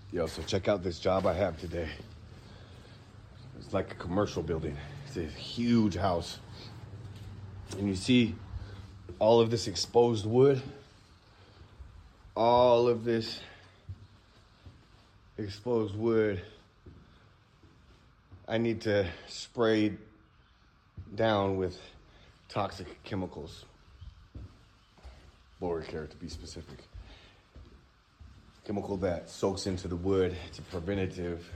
Yo, so check out this job I have today. It's like a commercial building. It's a huge house. And you see all of this exposed wood? All of this exposed wood. I need to spray down with toxic chemicals. Boracare to be specific. Chemical that soaks into the wood. It's a preventative.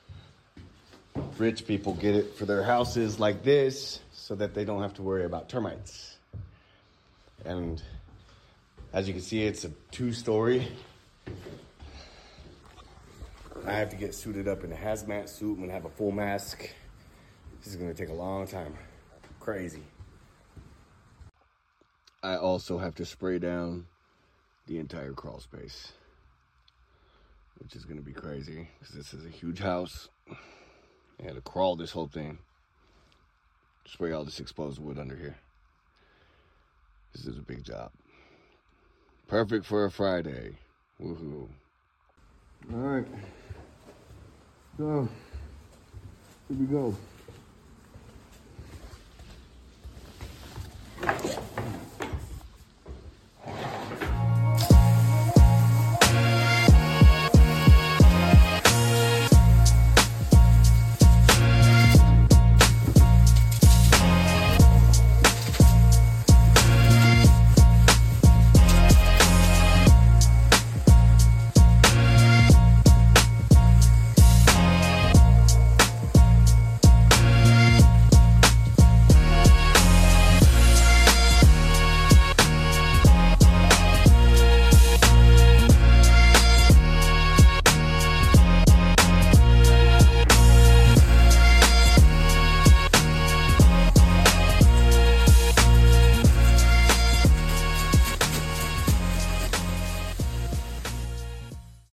Rich people get it for their houses like this so that they don't have to worry about termites. And as you can see, it's a 2-story. I have to get suited up in a hazmat suit. I'm gonna have a full mask. This is gonna take a long time. Crazy. I also have to spray down the entire crawl space, which is gonna be crazy because this is a huge house. I had to crawl this whole thing. Spray all this exposed wood under here. This is a big job. Perfect for a Friday. Woohoo. All right. So, here we go.